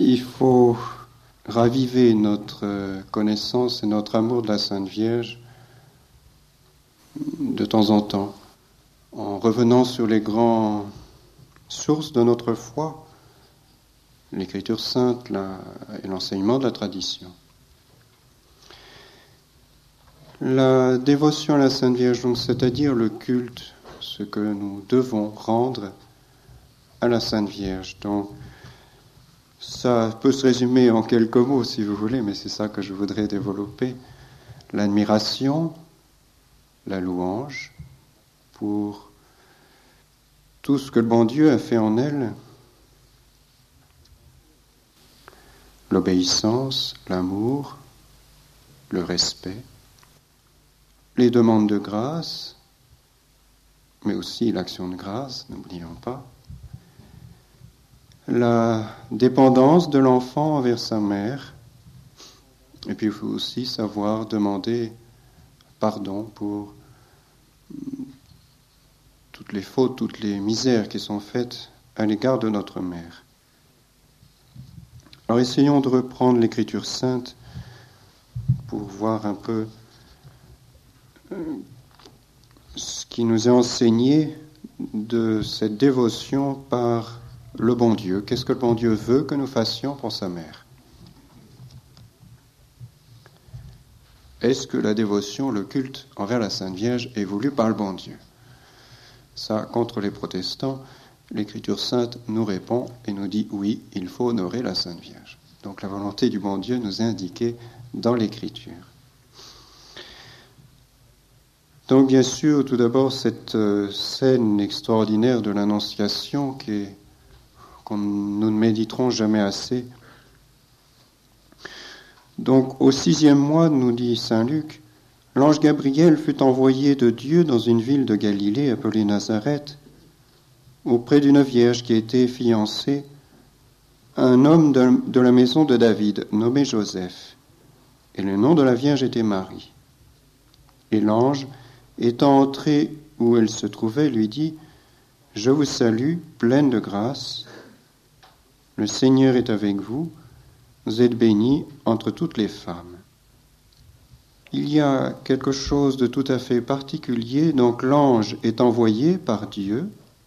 Il faut raviver notre connaissance et notre amour de la Sainte Vierge de temps en temps, en revenant sur les grandes sources de notre foi, l'Écriture sainte et l'enseignement de la tradition. La dévotion à la Sainte Vierge, donc, c'est-à-dire le culte, ce que nous devons rendre à la Sainte Vierge. Donc, ça peut se résumer en quelques mots, si vous voulez, mais c'est ça que je voudrais développer. L'admiration, la louange, pour tout ce que le bon Dieu a fait en elle, l'obéissance, l'amour, le respect, les demandes de grâce, mais aussi l'action de grâce, n'oublions pas, la dépendance de l'enfant envers sa mère, et puis il faut aussi savoir demander pardon pour toutes les fautes, toutes les misères qui sont faites à l'égard de notre mère. Alors essayons de reprendre l'Écriture sainte pour voir un peu ce qui nous est enseigné de cette dévotion par le bon Dieu. Qu'est-ce que le bon Dieu veut que nous fassions pour sa mère? Est-ce que la dévotion, le culte envers la Sainte Vierge est voulu par le bon Dieu? Ça, contre les protestants, l'Écriture sainte nous répond et nous dit oui, il faut honorer la Sainte Vierge. Donc la volonté du bon Dieu nous est indiquée dans l'Écriture. Donc bien sûr, tout d'abord, cette scène extraordinaire de l'Annonciation qu'on nous ne méditerons jamais assez. Donc au 6e mois, nous dit saint Luc, l'ange Gabriel fut envoyé de Dieu dans une ville de Galilée appelée Nazareth, auprès d'une vierge qui était fiancée à un homme de la maison de David, nommé Joseph. Et le nom de la vierge était Marie. Et l'ange, étant entré où elle se trouvait, lui dit, « Je vous salue, pleine de grâce. Le Seigneur est avec vous. Vous êtes bénie entre toutes les femmes. » Il y a quelque chose de tout à fait particulier. Donc l'ange est envoyé par Dieu.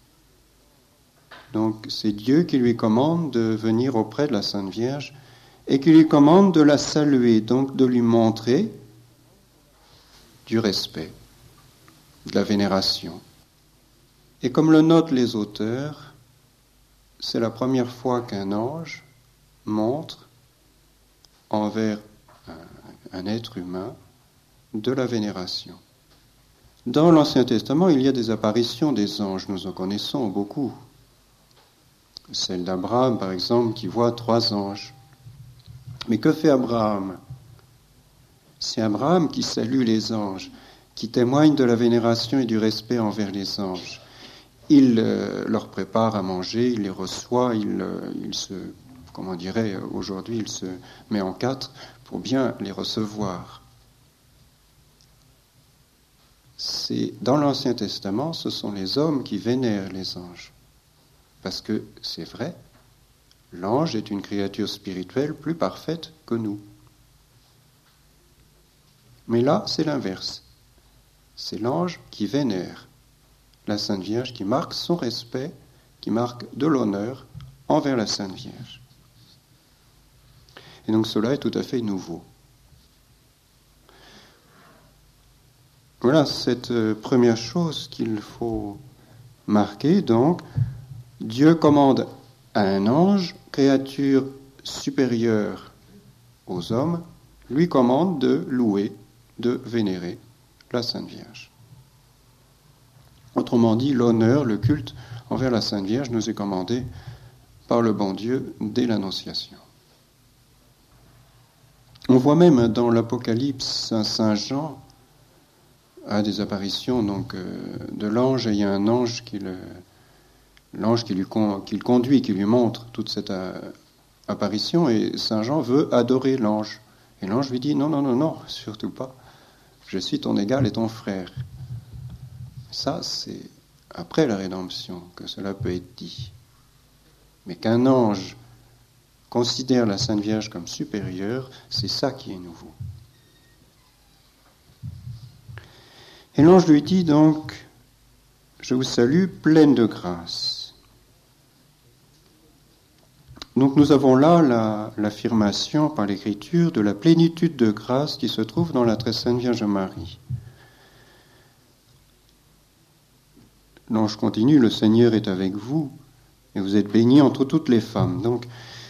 Donc c'est Dieu qui lui commande de venir auprès de la Sainte Vierge et qui lui commande de la saluer, donc de lui montrer du respect, de la vénération. Et comme le notent les auteurs, c'est la première fois qu'un ange montre envers un être humain de la vénération. Dans l'Ancien Testament, il y a des apparitions des anges, nous en connaissons beaucoup. Celle d'Abraham, par exemple, qui voit 3 anges. Mais que fait Abraham? C'est Abraham qui salue les anges, qui témoigne de la vénération et du respect envers les anges. Il leur prépare à manger, il les reçoit, il se, comment on dirait aujourd'hui, il se met en 4 pour bien les recevoir. Dans l'Ancien Testament, ce sont les hommes qui vénèrent les anges. Parce que c'est vrai, l'ange est une créature spirituelle plus parfaite que nous. Mais là, c'est l'inverse. C'est l'ange qui vénère la Sainte Vierge, qui marque son respect, qui marque de l'honneur envers la Sainte Vierge. Et donc cela est tout à fait nouveau. Voilà cette première chose qu'il faut marquer. Donc, Dieu commande à un ange, créature supérieure aux hommes, lui commande de louer, de vénérer la Sainte Vierge. Autrement dit, l'honneur, le culte envers la Sainte Vierge nous est commandé par le bon Dieu dès l'Annonciation. On voit même dans l'Apocalypse, saint Jean a des apparitions donc de l'ange, et il y a un ange qui le conduit, qui lui montre toute cette apparition, et saint Jean veut adorer l'ange. Et l'ange lui dit, non, surtout pas, je suis ton égal et ton frère. Ça, c'est après la rédemption que cela peut être dit. Mais qu'un ange considère la Sainte Vierge comme supérieure, c'est ça qui est nouveau. Et l'ange lui dit donc, je vous salue, pleine de grâce. Donc nous avons là l'affirmation par l'Écriture de la plénitude de grâce qui se trouve dans la très sainte Vierge Marie. L'ange continue, le Seigneur est avec vous et vous êtes bénie entre toutes les femmes. Donc,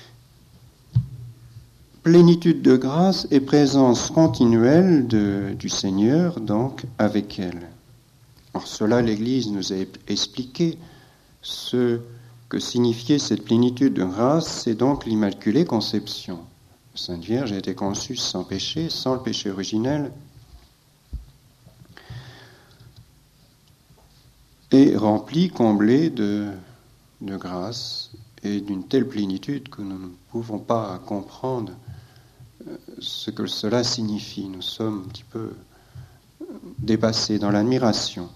plénitude de grâce et présence continuelle du Seigneur, donc, avec elle. Alors cela, l'Église nous a expliqué ce que signifiait cette plénitude de grâce, c'est donc l'Immaculée Conception. La Sainte Vierge a été conçue sans péché, sans le péché originel, et remplie, comblée de grâce et d'une telle plénitude que nous ne pouvons pas comprendre ce que cela signifie. Nous sommes un petit peu dépassés dans l'admiration.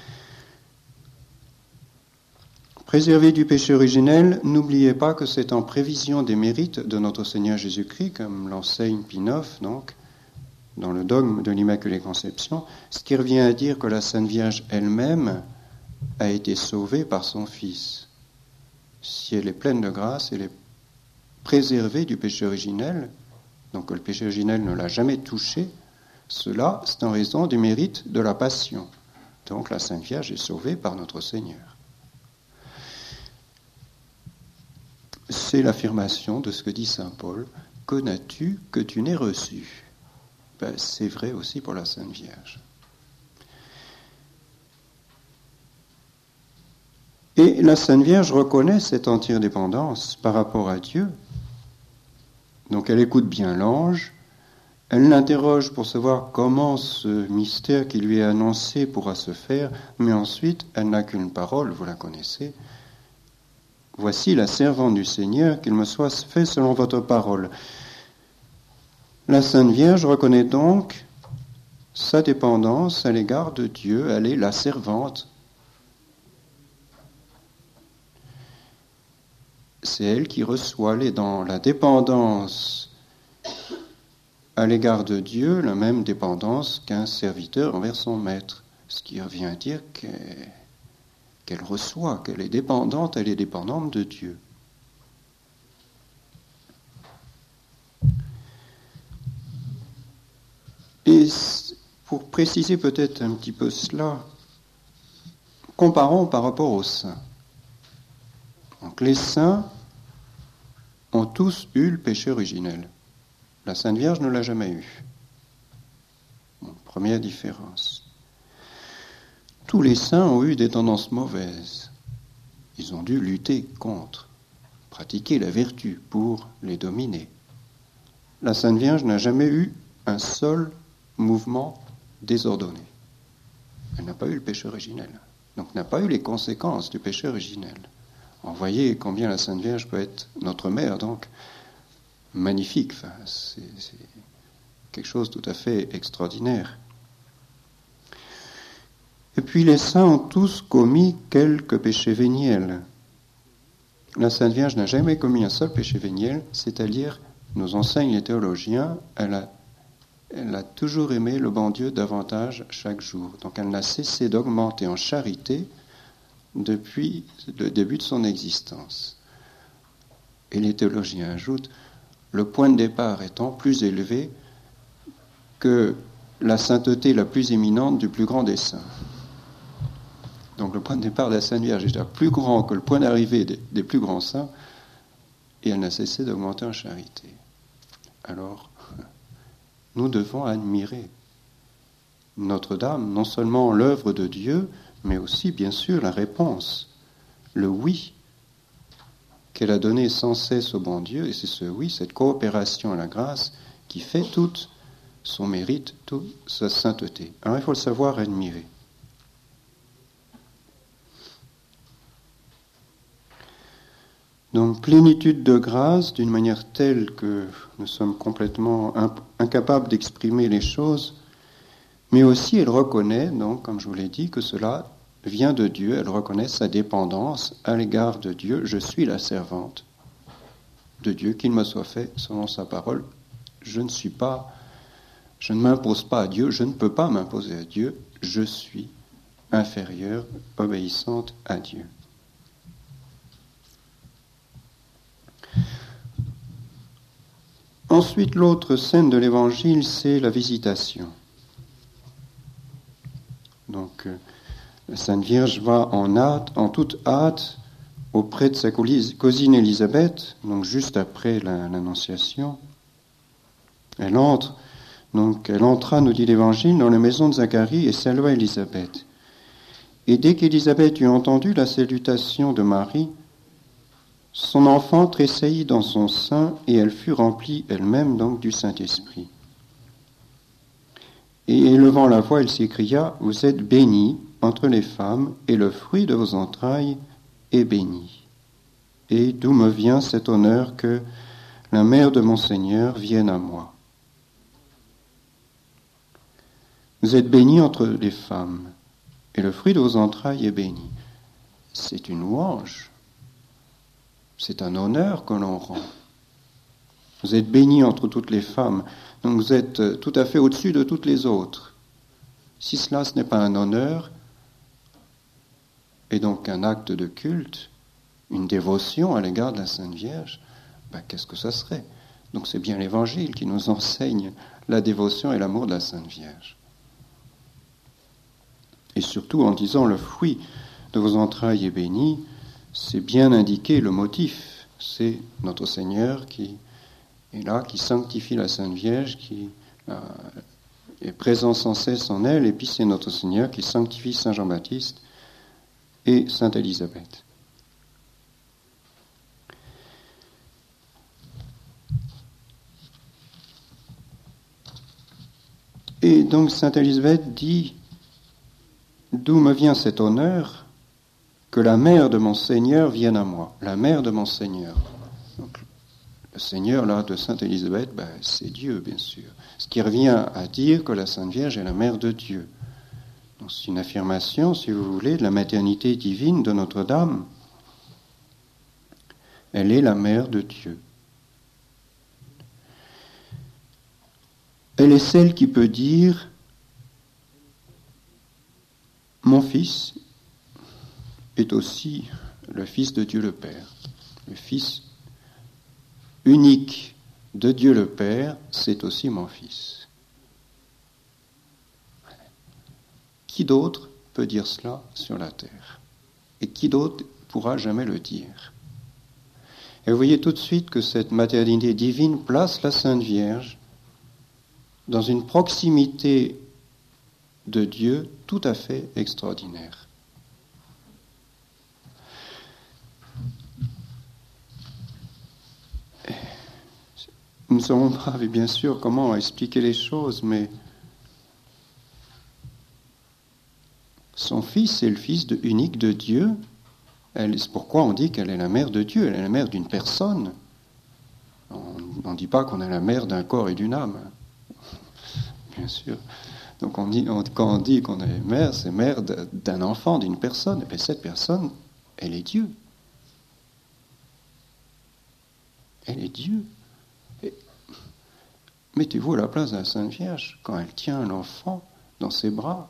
Préservé du péché originel, n'oubliez pas que c'est en prévision des mérites de notre Seigneur Jésus-Christ, comme l'enseigne Pie IX, donc, dans le dogme de l'Immaculée Conception, ce qui revient à dire que la Sainte Vierge elle-même a été sauvée par son Fils. Si elle est pleine de grâce, elle est préservée du péché originel, donc que le péché originel ne l'a jamais touchée, cela, c'est en raison du mérite de la Passion. Donc la Sainte Vierge est sauvée par notre Seigneur. C'est l'affirmation de ce que dit saint Paul, « Que n'as-tu que tu n'aies reçu ?» C'est vrai aussi pour la Sainte Vierge. Et la Sainte Vierge reconnaît cette entière dépendance par rapport à Dieu. Donc elle écoute bien l'ange, elle l'interroge pour savoir comment ce mystère qui lui est annoncé pourra se faire, mais ensuite elle n'a qu'une parole, vous la connaissez. « Voici la servante du Seigneur, qu'il me soit fait selon votre parole. » La Sainte Vierge reconnaît donc sa dépendance à l'égard de Dieu, elle est la servante. C'est elle qui reçoit, elle est dans la dépendance à l'égard de Dieu, la même dépendance qu'un serviteur envers son maître, ce qui revient à dire qu'elle reçoit, qu'elle est dépendante de Dieu. Et pour préciser peut-être un petit peu cela, comparons par rapport aux saints. Donc les saints ont tous eu le péché originel. La Sainte Vierge ne l'a jamais eu. Bon, première différence. Tous les saints ont eu des tendances mauvaises. Ils ont dû lutter contre, pratiquer la vertu pour les dominer. La Sainte Vierge n'a jamais eu un seul mouvement désordonné. Elle n'a pas eu le péché originel, donc n'a pas eu les conséquences du péché originel. Vous voyez combien la Sainte Vierge peut être notre mère, donc magnifique. Enfin, c'est quelque chose de tout à fait extraordinaire. Et puis les saints ont tous commis quelques péchés véniels. La Sainte Vierge n'a jamais commis un seul péché véniel, c'est-à-dire, nous enseignent les théologiens, elle a toujours aimé le bon Dieu davantage chaque jour. Donc elle n'a cessé d'augmenter en charité depuis le début de son existence. Et les théologiens ajoutent, le point de départ étant plus élevé que la sainteté la plus éminente du plus grand des saints. Donc le point de départ de la Sainte Vierge est plus grand que le point d'arrivée des plus grands saints, et elle n'a cessé d'augmenter en charité. Alors, nous devons admirer Notre-Dame, non seulement l'œuvre de Dieu, mais aussi, bien sûr, la réponse, le oui qu'elle a donné sans cesse au bon Dieu, et c'est ce oui, cette coopération à la grâce, qui fait tout son mérite, toute sa sainteté. Alors il faut le savoir admirer. Donc, plénitude de grâce, d'une manière telle que nous sommes complètement incapables d'exprimer les choses, mais aussi elle reconnaît, donc, comme je vous l'ai dit, que cela vient de Dieu, elle reconnaît sa dépendance à l'égard de Dieu. Je suis la servante. de Dieu, qu'il me soit fait selon sa parole. Je ne m'impose pas à Dieu, je ne peux pas m'imposer à Dieu, je suis inférieure, obéissante à Dieu. Ensuite, l'autre scène de l'Évangile, c'est la visitation. Donc, la Sainte Vierge va en toute hâte auprès de sa cousine Élisabeth, donc juste après l'Annonciation. Elle entra, nous dit l'Évangile, dans la maison de Zacharie et salua Élisabeth. Et dès qu'Élisabeth eut entendu la salutation de Marie, son enfant tressaillit dans son sein et elle fut remplie elle-même donc du Saint-Esprit. Et élevant la voix, elle s'écria, « Vous êtes bénie entre les femmes, et le fruit de vos entrailles est béni. Et d'où me vient cet honneur que la mère de mon Seigneur vienne à moi? Vous êtes bénie entre les femmes, et le fruit de vos entrailles est béni. » C'est une louange. C'est un honneur que l'on rend. Vous êtes bénie entre toutes les femmes, donc vous êtes tout à fait au-dessus de toutes les autres. Si cela, ce n'est pas un honneur, et donc un acte de culte, une dévotion à l'égard de la Sainte Vierge, qu'est-ce que ça serait? Donc c'est bien l'Évangile qui nous enseigne la dévotion et l'amour de la Sainte Vierge. Et surtout en disant le fruit de vos entrailles est béni, c'est bien indiqué le motif. C'est notre Seigneur qui est là, qui sanctifie la Sainte Vierge, qui est présent sans cesse en elle, et puis c'est notre Seigneur qui sanctifie Saint Jean-Baptiste et Sainte Élisabeth. Et donc Sainte Élisabeth dit, « D'où me vient cet honneur ? Que la mère de mon Seigneur vienne à moi. » La mère de mon Seigneur. Donc, le Seigneur, là, de Sainte Élisabeth, c'est Dieu, bien sûr. Ce qui revient à dire que la Sainte Vierge est la mère de Dieu. Donc, c'est une affirmation, si vous voulez, de la maternité divine de Notre-Dame. Elle est la mère de Dieu. Elle est celle qui peut dire « Mon fils est aussi le Fils de Dieu le Père. » Le Fils unique de Dieu le Père, c'est aussi mon Fils. Qui d'autre peut dire cela sur la terre? Et qui d'autre pourra jamais le dire? Et vous voyez tout de suite que cette maternité divine place la Sainte Vierge dans une proximité de Dieu tout à fait extraordinaire. Nous ne savons pas, bien sûr, comment expliquer les choses, mais son Fils est le Fils unique de Dieu. C'est pourquoi on dit qu'elle est la mère de Dieu, elle est la mère d'une personne. On ne dit pas qu'on est la mère d'un corps et d'une âme, bien sûr. Donc quand on dit qu'on est mère, c'est mère d'un enfant, d'une personne. Et cette personne, elle est Dieu. Elle est Dieu. Mettez-vous à la place de la Sainte Vierge, quand elle tient l'enfant dans ses bras.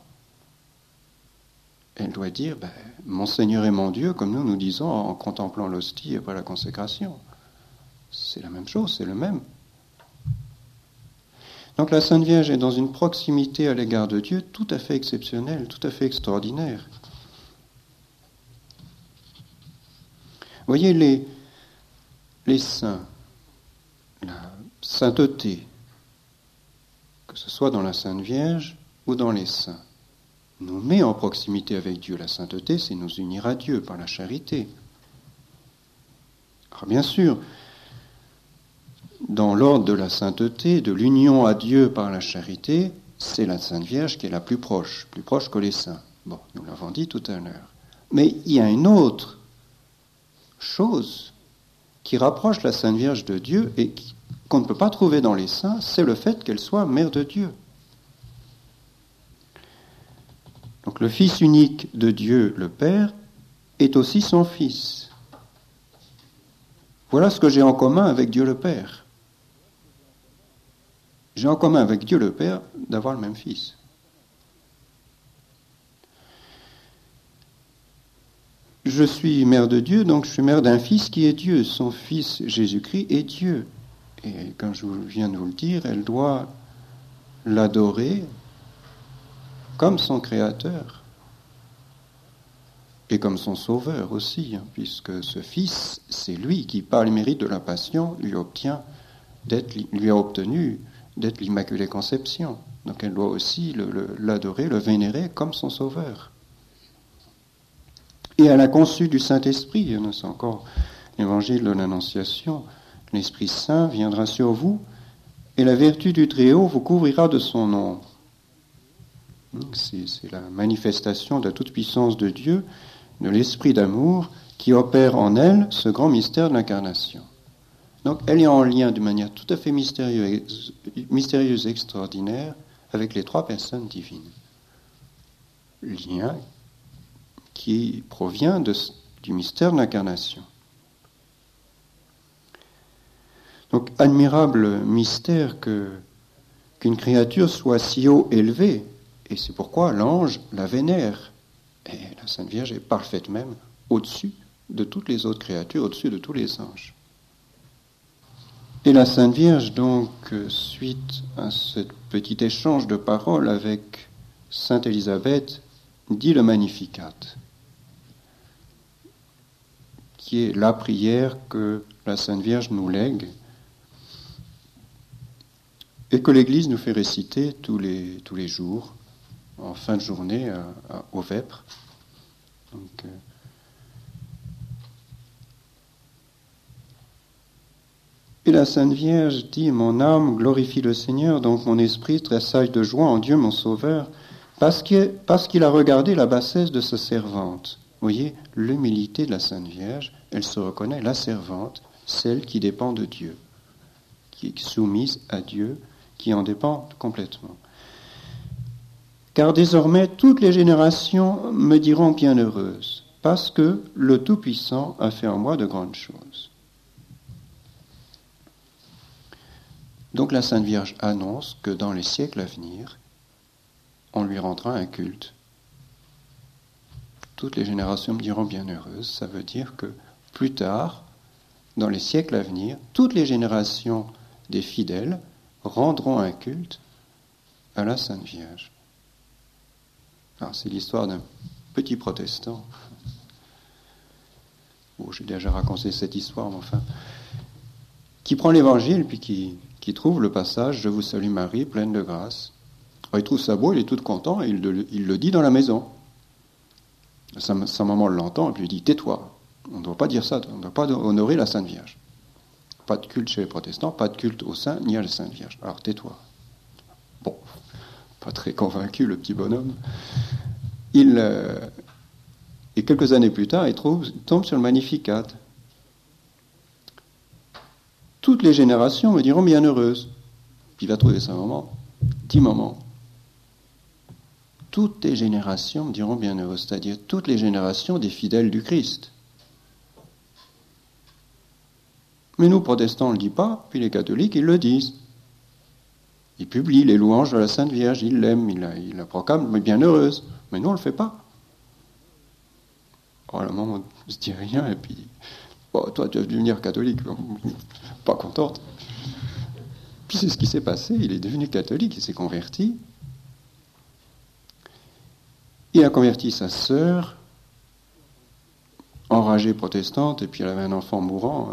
Elle doit dire, mon Seigneur et mon Dieu, comme nous disons en contemplant l'hostie après la consécration. C'est la même chose, c'est le même. Donc la Sainte Vierge est dans une proximité à l'égard de Dieu tout à fait exceptionnelle, tout à fait extraordinaire. Vous voyez, les saints, la sainteté, que ce soit dans la Sainte Vierge ou dans les saints, nous met en proximité avec Dieu. La sainteté, c'est nous unir à Dieu par la charité. Alors bien sûr, dans l'ordre de la sainteté, de l'union à Dieu par la charité, c'est la Sainte Vierge qui est la plus proche que les saints. Bon, nous l'avons dit tout à l'heure. Mais il y a une autre chose qui rapproche la Sainte Vierge de Dieu et qu'on ne peut pas trouver dans les saints, c'est le fait qu'elle soit mère de Dieu. Donc le Fils unique de Dieu, le Père, est aussi son Fils. Vous Voilà ce que j'ai en commun avec Dieu le Père. J'ai en commun avec Dieu le Père d'avoir le même Fils. Je suis mère de Dieu, donc je suis mère d'un Fils qui est Dieu. Son Fils Jésus-Christ est Dieu. Et comme je viens de vous le dire, elle doit l'adorer comme son Créateur et comme son Sauveur aussi, puisque ce Fils, c'est lui qui, par le mérite de la Passion, lui a obtenu d'être l'Immaculée Conception. Donc elle doit aussi l'adorer, le vénérer comme son Sauveur. Et elle a conçu du Saint-Esprit, c'est encore l'évangile de l'Annonciation, l'Esprit Saint viendra sur vous, et la vertu du Très-Haut vous couvrira de son nom. C'est la manifestation de la toute-puissance de Dieu, de l'Esprit d'amour, qui opère en elle ce grand mystère de l'incarnation. Donc elle est en lien d'une manière tout à fait mystérieuse et extraordinaire avec les trois personnes divines. Lien qui provient du mystère de l'incarnation. Donc, admirable mystère qu'une créature soit si haut élevée, et c'est pourquoi l'ange la vénère. Et la Sainte Vierge est parfaite même au-dessus de toutes les autres créatures, au-dessus de tous les anges. Et la Sainte Vierge, donc, suite à ce petit échange de paroles avec Sainte Élisabeth, dit le Magnificat, qui est la prière que la Sainte Vierge nous lègue et que l'Église nous fait réciter tous les jours, en fin de journée, au Vêpres. Donc, et la Sainte Vierge dit « Mon âme glorifie le Seigneur, donc mon esprit tressaille de joie en Dieu mon Sauveur, parce qu'il a regardé la bassesse de sa servante. » Vous voyez, l'humilité de la Sainte Vierge, elle se reconnaît la servante, celle qui dépend de Dieu, qui est soumise à Dieu, qui en dépend complètement. Car désormais, toutes les générations me diront bienheureuse, parce que le Tout-Puissant a fait en moi de grandes choses. Donc la Sainte Vierge annonce que dans les siècles à venir, on lui rendra un culte. Toutes les générations me diront bienheureuse, ça veut dire que plus tard, dans les siècles à venir, toutes les générations des fidèles rendront un culte à la Sainte Vierge. Alors, c'est l'histoire d'un petit protestant. Bon, j'ai déjà raconté cette histoire, mais enfin, qui prend l'Évangile puis qui trouve le passage « Je vous salue Marie, pleine de grâce ». Alors, il trouve ça beau, il est tout content, et il le dit dans la maison. Sa maman l'entend et puis lui dit « Tais-toi, on ne doit pas dire ça, on ne doit pas honorer la Sainte Vierge. Pas de culte chez les protestants, pas de culte au Saint ni à la Sainte Vierge. Alors tais-toi. » Bon, pas très convaincu le petit bonhomme. Et quelques années plus tard, il tombe sur le Magnificat. Toutes les générations me diront bienheureuse. Puis il va trouver sa maman, 10 moments. Toutes les générations me diront bienheureuse, c'est-à-dire toutes les générations des fidèles du Christ. Mais nous, protestants, on ne le dit pas, puis les catholiques, ils le disent. Ils publient les louanges de la Sainte Vierge, ils l'aiment, ils la proclament, mais bienheureuse. Mais nous, on ne le fait pas. Alors, à un moment, on ne se dit rien, et puis, bon, toi, tu vas devenir catholique, pas contente. Puis c'est ce qui s'est passé, il est devenu catholique, il s'est converti. Il a converti sa sœur, enragée protestante, et puis elle avait un enfant mourant,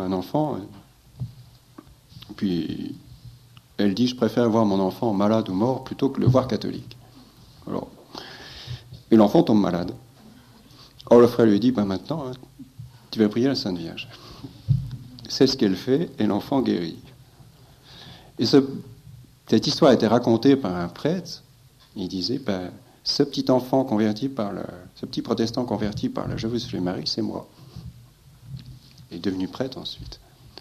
puis elle dit « Je préfère voir mon enfant malade ou mort plutôt que le voir catholique. » Alors, et l'enfant tombe malade. Or le frère lui dit « Maintenant, tu vas prier à la Sainte Vierge. » C'est ce qu'elle fait, et l'enfant guérit. Et cette histoire a été racontée par un prêtre. Il disait ce petit enfant ce petit protestant converti par la Je vous salue Marie, c'est moi. Il est devenu prêtre ensuite.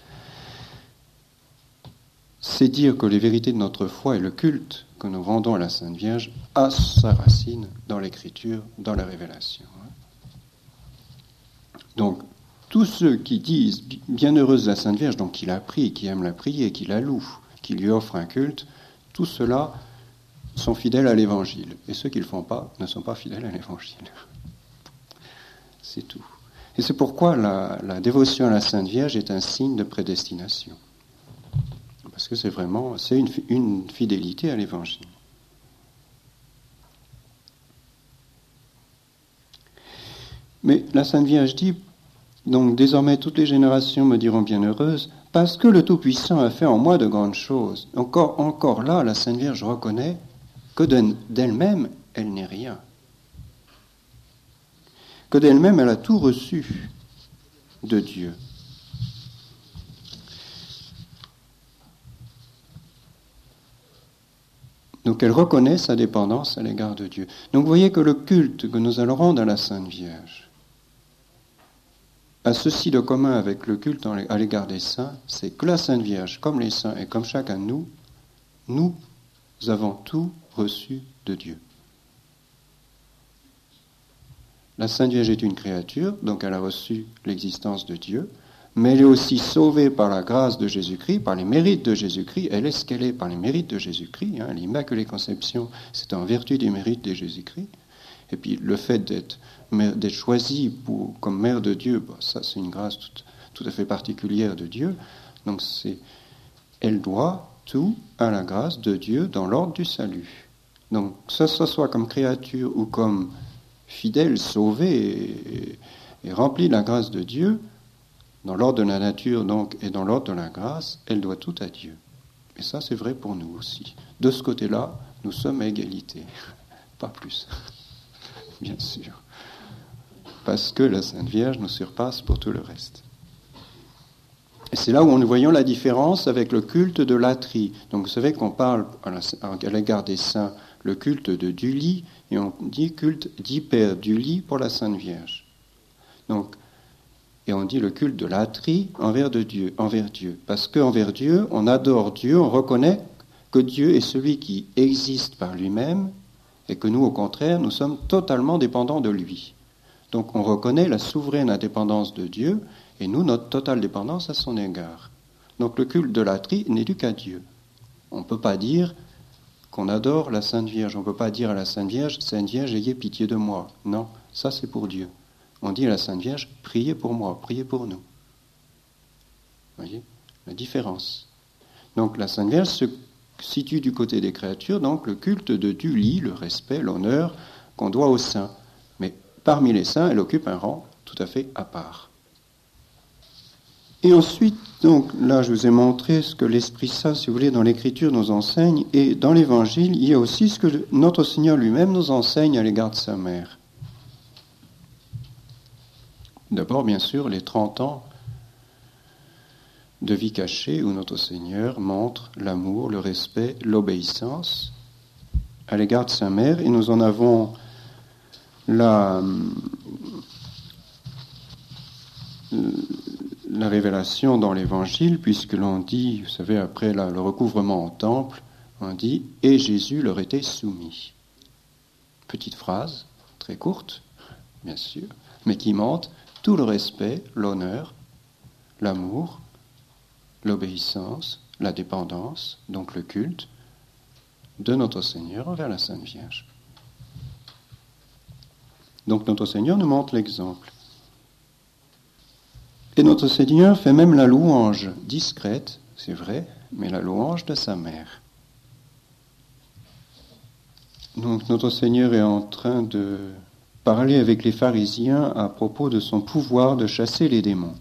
C'est dire que les vérités de notre foi et le culte que nous rendons à la Sainte Vierge a sa racine dans l'Écriture, dans la Révélation. Donc, tous ceux qui disent « Bienheureuse la Sainte Vierge », donc qui la prie, qui aime la prier, qui la loue, qui lui offre un culte, tout cela sont fidèles à l'Évangile. Et ceux qui ne le font pas ne sont pas fidèles à l'Évangile. C'est tout. Et c'est pourquoi la dévotion à la Sainte Vierge est un signe de prédestination. Parce que c'est une fidélité à l'Évangile. Mais la Sainte Vierge dit, donc désormais toutes les générations me diront bienheureuse, parce que le Tout-Puissant a fait en moi de grandes choses. Encore là, la Sainte Vierge reconnaît que d'elle-même, elle n'est rien. Que d'elle-même, elle a tout reçu de Dieu. Donc elle reconnaît sa dépendance à l'égard de Dieu. Donc vous voyez que le culte que nous allons rendre à la Sainte Vierge a ceci de commun avec le culte à l'égard des saints, c'est que la Sainte Vierge, comme les saints et comme chacun de nous, nous avons tout reçu de Dieu. La Sainte Vierge est une créature, donc elle a reçu l'existence de Dieu, mais elle est aussi sauvée par la grâce de Jésus-Christ, par les mérites de Jésus-Christ. Elle est ce qu'elle est par les mérites de Jésus-Christ. L'Immaculée Conception, c'est en vertu des mérites de Jésus-Christ. Et puis le fait d'être choisie comme mère de Dieu, ça c'est une grâce tout à fait particulière de Dieu. Donc elle doit tout à la grâce de Dieu dans l'ordre du salut. Donc que ce soit comme créature ou comme fidèle, sauvée et remplie de la grâce de Dieu, dans l'ordre de la nature donc et dans l'ordre de la grâce, elle doit tout à Dieu. Et ça c'est vrai pour nous aussi. De ce côté-là, nous sommes à égalité, pas plus. Bien sûr. Parce que la Sainte Vierge nous surpasse pour tout le reste. Et c'est là où nous voyons la différence avec le culte de latrie. Donc vous savez qu'on parle à l'égard des saints le culte de Dully et on dit culte d'hyper-Dully pour la Sainte Vierge. Donc, et on dit le culte de latrie envers Dieu. Parce qu'envers Dieu, on adore Dieu, on reconnaît que Dieu est celui qui existe par lui-même et que nous, au contraire, nous sommes totalement dépendants de lui. Donc on reconnaît la souveraine indépendance de Dieu et nous, notre totale dépendance à son égard. Donc le culte de latrie n'est dû qu'à Dieu. On ne peut pas dire qu'on adore la Sainte Vierge. On ne peut pas dire à la Sainte Vierge, ayez pitié de moi. Non, ça c'est pour Dieu. On dit à la Sainte Vierge, priez pour moi, priez pour nous. Vous voyez la différence. Donc la Sainte Vierge se situe du côté des créatures, donc le culte de Dully, le respect, l'honneur qu'on doit aux saints. Mais parmi les saints, elle occupe un rang tout à fait à part. Et ensuite, donc là, je vous ai montré ce que l'Esprit Saint, si vous voulez, dans l'Écriture nous enseigne, et dans l'Évangile, il y a aussi ce que notre Seigneur lui-même nous enseigne à l'égard de sa mère. D'abord, bien sûr, les 30 ans de vie cachée où notre Seigneur montre l'amour, le respect, l'obéissance à l'égard de sa mère. Et nous en avons la révélation dans l'Évangile, puisque l'on dit, vous savez, après le recouvrement au temple, on dit « Et Jésus leur était soumis ». Petite phrase, très courte, bien sûr, mais qui montre tout le respect, l'honneur, l'amour, l'obéissance, la dépendance, donc le culte, de notre Seigneur envers la Sainte Vierge. Donc notre Seigneur nous montre l'exemple. Et notre Seigneur fait même la louange discrète, c'est vrai, mais la louange de sa mère. Donc notre Seigneur est en train de parler avec les pharisiens à propos de son pouvoir de chasser les démons.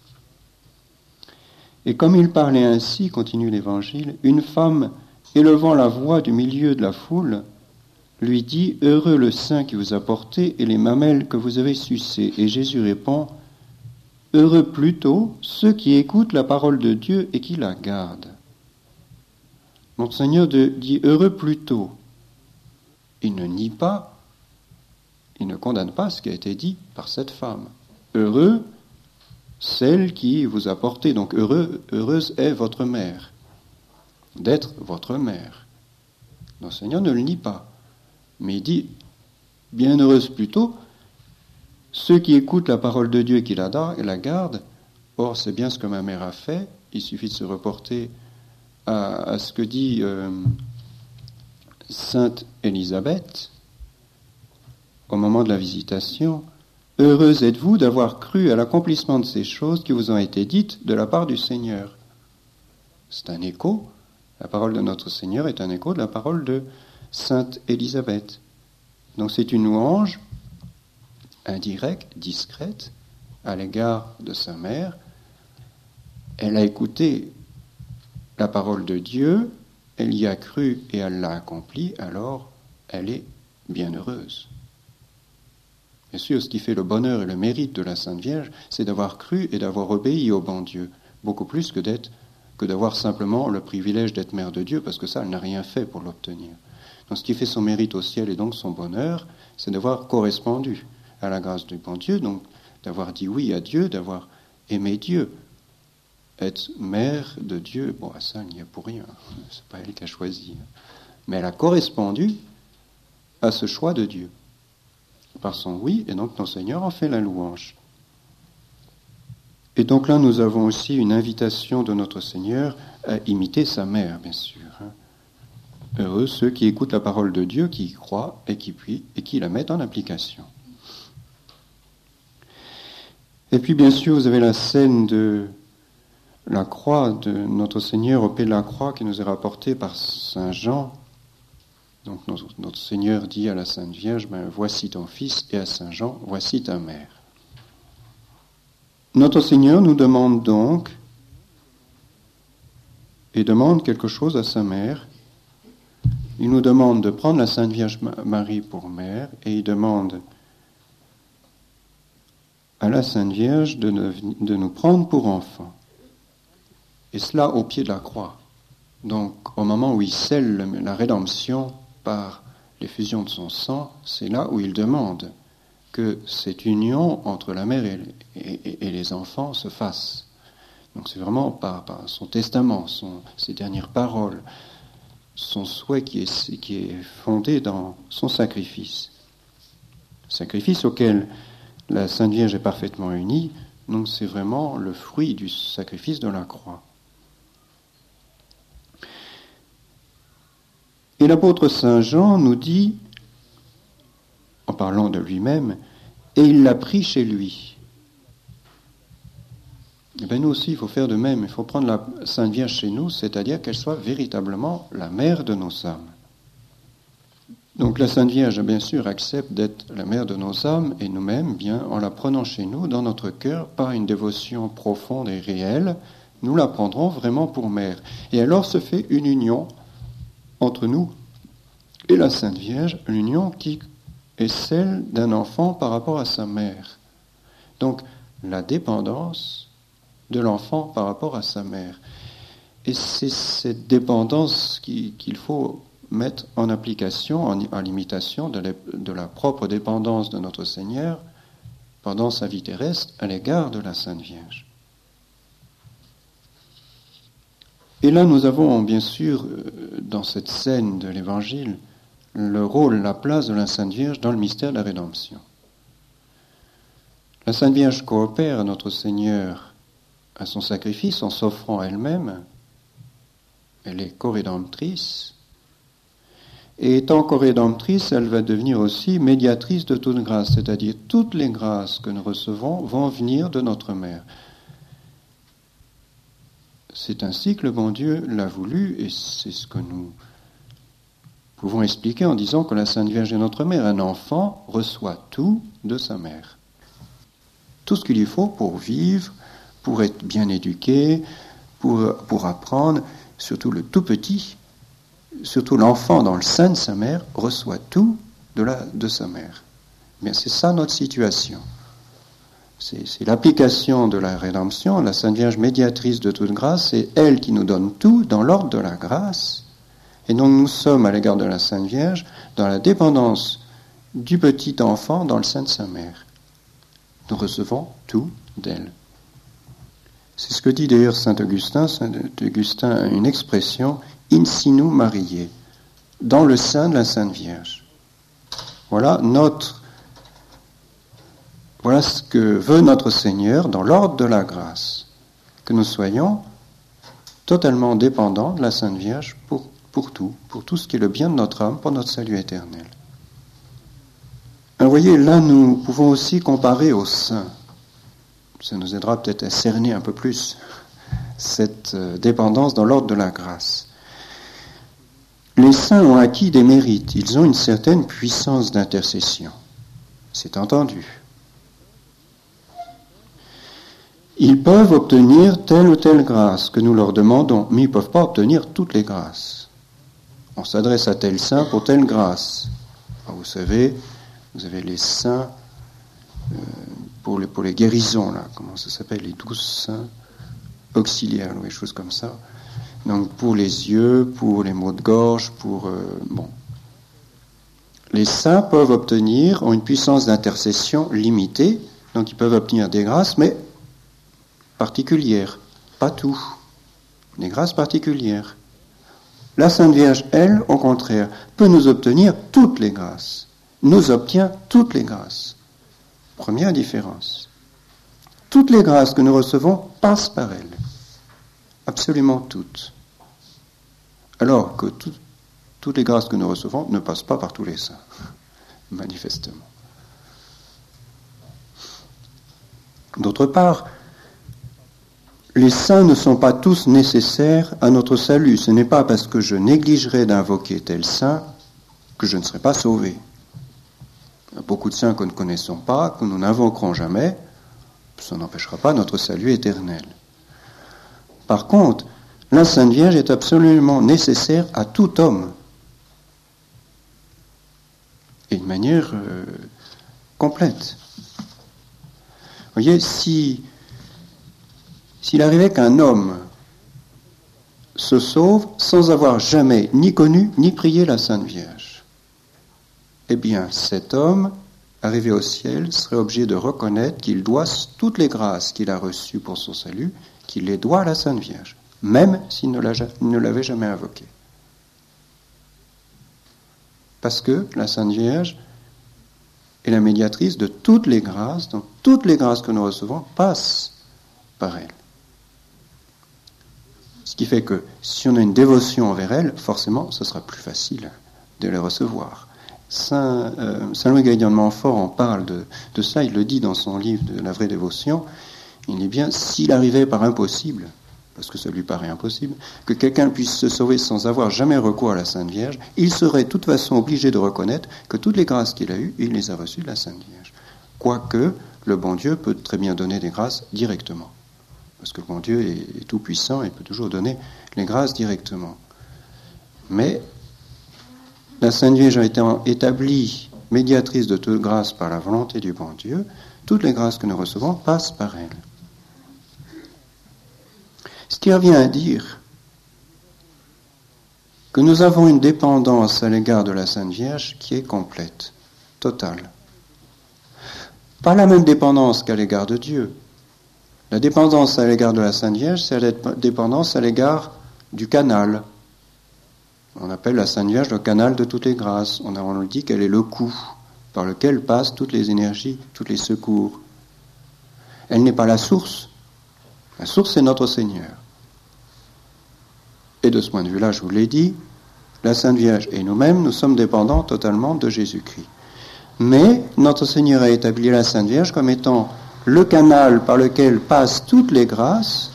Et comme il parlait ainsi, continue l'Évangile, une femme, élevant la voix du milieu de la foule, lui dit « Heureux le sein qui vous a porté et les mamelles que vous avez sucées. » Et Jésus répond « Heureux plutôt ceux qui écoutent la parole de Dieu et qui la gardent. » Notre Seigneur dit « Heureux plutôt ». Il ne nie pas, il ne condamne pas ce qui a été dit par cette femme. Heureux celle qui vous a porté, donc heureuse est votre mère, d'être votre mère. Notre Seigneur ne le nie pas, mais il dit, bienheureuse plutôt, ceux qui écoutent la parole de Dieu et qui la gardent, or c'est bien ce que ma mère a fait, il suffit de se reporter à ce que dit Sainte Élisabeth au moment de la visitation. Heureuse êtes-vous d'avoir cru à l'accomplissement de ces choses qui vous ont été dites de la part du Seigneur. C'est un écho. La parole de notre Seigneur est un écho de la parole de Sainte Élisabeth. Donc c'est une louange indirecte, discrète, à l'égard de sa mère. Elle a écouté la parole de Dieu, elle y a cru et elle l'a accomplie, alors elle est bienheureuse. Bien sûr, ce qui fait le bonheur et le mérite de la Sainte Vierge, c'est d'avoir cru et d'avoir obéi au bon Dieu, beaucoup plus que d'avoir simplement le privilège d'être mère de Dieu, parce que ça, elle n'a rien fait pour l'obtenir. Donc ce qui fait son mérite au ciel et donc son bonheur, c'est d'avoir correspondu à la grâce du bon Dieu, donc d'avoir dit oui à Dieu, d'avoir aimé Dieu. Être mère de Dieu, bon, à ça, il n'y a pour rien, c'est pas elle qui a choisi. Mais elle a correspondu à ce choix de Dieu, par son oui, et donc notre Seigneur en fait la louange. Et donc là, nous avons aussi une invitation de notre Seigneur à imiter sa mère, bien sûr. Heureux ceux qui écoutent la parole de Dieu, qui y croient et qui la mettent en application. Et puis, bien sûr, vous avez la scène de la croix de notre Seigneur au pied de la croix qui nous est rapportée par Saint Jean. Donc notre Seigneur dit à la Sainte Vierge, voici ton fils, et à Saint Jean, voici ta mère. Notre Seigneur nous demande donc, et demande quelque chose à sa mère. Il nous demande de prendre la Sainte Vierge Marie pour mère, et il demande à la Sainte Vierge de nous prendre pour enfants. Et cela au pied de la croix. Donc, au moment où il scelle la rédemption par l'effusion de son sang, c'est là où il demande que cette union entre la mère et les enfants se fasse. Donc c'est vraiment par son testament, ses dernières paroles, son souhait qui est fondé dans son sacrifice. Sacrifice auquel la Sainte Vierge est parfaitement unie, donc c'est vraiment le fruit du sacrifice de la croix. Et l'apôtre Saint Jean nous dit, en parlant de lui-même, et il l'a pris chez lui. Et bien nous aussi, il faut faire de même. Il faut prendre la Sainte Vierge chez nous, c'est-à-dire qu'elle soit véritablement la mère de nos âmes. Donc la Sainte Vierge, bien sûr, accepte d'être la mère de nos âmes, et nous-mêmes, bien, en la prenant chez nous, dans notre cœur, par une dévotion profonde et réelle, nous la prendrons vraiment pour mère. Et alors se fait une union entre nous et la Sainte Vierge, l'union qui est celle d'un enfant par rapport à sa mère. Donc, la dépendance de l'enfant par rapport à sa mère. Et c'est cette dépendance qu'il faut mettre en application, en imitation de la propre dépendance de notre Seigneur pendant sa vie terrestre à l'égard de la Sainte Vierge. Et là, nous avons bien sûr, dans cette scène de l'Évangile, le rôle, la place de la Sainte Vierge dans le mystère de la rédemption. La Sainte Vierge coopère à notre Seigneur à son sacrifice en s'offrant elle-même. Elle est corédemptrice. Et étant corédemptrice, elle va devenir aussi médiatrice de toute grâce, c'est-à-dire toutes les grâces que nous recevons vont venir de notre Mère. C'est ainsi que le bon Dieu l'a voulu, et c'est ce que nous pouvons expliquer en disant que la Sainte Vierge est notre mère. Un enfant reçoit tout de sa mère. Tout ce qu'il lui faut pour vivre, pour être bien éduqué, pour apprendre, surtout le tout petit, surtout l'enfant dans le sein de sa mère, reçoit tout de sa mère. Bien, c'est ça notre situation. C'est l'application de la rédemption, la Sainte Vierge médiatrice de toute grâce, c'est elle qui nous donne tout dans l'ordre de la grâce. Et donc nous sommes à l'égard de la Sainte Vierge dans la dépendance du petit enfant dans le sein de sa mère. Nous recevons tout d'elle. C'est ce que dit d'ailleurs Saint Augustin. Saint Augustin a une expression « in sinu Mariae », dans le sein de la Sainte Vierge. Voilà notre Voilà ce que veut notre Seigneur dans l'ordre de la grâce, que nous soyons totalement dépendants de la Sainte Vierge pour tout ce qui est le bien de notre âme, pour notre salut éternel. Alors, vous voyez, là, nous pouvons aussi comparer aux saints. Ça nous aidera peut-être à cerner un peu plus cette dépendance dans l'ordre de la grâce. Les saints ont acquis des mérites, ils ont une certaine puissance d'intercession. C'est entendu. Ils peuvent obtenir telle ou telle grâce que nous leur demandons, mais ils ne peuvent pas obtenir toutes les grâces. On s'adresse à tel saint pour telle grâce. Alors vous savez, vous avez les saints pour les guérisons, là, comment ça s'appelle, les 12 saints auxiliaires, ou des choses comme ça. Donc pour les yeux, pour les maux de gorge, Les saints peuvent ont une puissance d'intercession limitée, donc ils peuvent obtenir des grâces, mais particulières, pas tout, des grâces particulières. La Sainte Vierge, elle, au contraire, peut nous obtenir toutes les grâces, nous obtient toutes les grâces. Première différence. Toutes les grâces que nous recevons passent par elle, absolument toutes. Alors que toutes les grâces que nous recevons ne passent pas par tous les saints, manifestement. D'autre part, les saints ne sont pas tous nécessaires à notre salut. Ce n'est pas parce que je négligerai d'invoquer tel saint que je ne serai pas sauvé. Il y a beaucoup de saints que nous ne connaissons pas, que nous n'invoquerons jamais. Ça n'empêchera pas notre salut éternel. Par contre, la Sainte Vierge est absolument nécessaire à tout homme. Et de manière complète. Vous voyez, s'il arrivait qu'un homme se sauve sans avoir jamais ni connu ni prié la Sainte Vierge, eh bien cet homme, arrivé au ciel, serait obligé de reconnaître qu'il doit toutes les grâces qu'il a reçues pour son salut, qu'il les doit à la Sainte Vierge, même s'il ne l'avait jamais invoquée. Parce que la Sainte Vierge est la médiatrice de toutes les grâces, donc toutes les grâces que nous recevons passent par elle. Ce qui fait que si on a une dévotion envers elle, forcément, ce sera plus facile de les recevoir. Saint Louis Gaillian de Montfort en parle de ça, il le dit dans son livre de la vraie dévotion. Il dit bien, s'il arrivait par impossible, parce que ça lui paraît impossible, que quelqu'un puisse se sauver sans avoir jamais recours à la Sainte Vierge, il serait de toute façon obligé de reconnaître que toutes les grâces qu'il a eues, il les a reçues de la Sainte Vierge. Quoique, le bon Dieu peut très bien donner des grâces directement. Parce que le bon Dieu est tout puissant et peut toujours donner les grâces directement. Mais la Sainte Vierge a été établie médiatrice de toute grâce par la volonté du bon Dieu. Toutes les grâces que nous recevons passent par elle. Ce qui revient à dire que nous avons une dépendance à l'égard de la Sainte Vierge qui est complète, totale. Pas la même dépendance qu'à l'égard de Dieu. La dépendance à l'égard de la Sainte Vierge, c'est la dépendance à l'égard du canal. On appelle la Sainte Vierge le canal de toutes les grâces. On dit qu'elle est le cou par lequel passent toutes les énergies, tous les secours. Elle n'est pas la source. La source, c'est notre Seigneur. Et de ce point de vue-là, je vous l'ai dit, la Sainte Vierge et nous-mêmes, nous sommes dépendants totalement de Jésus-Christ. Mais notre Seigneur a établi la Sainte Vierge comme étant le canal par lequel passent toutes les grâces,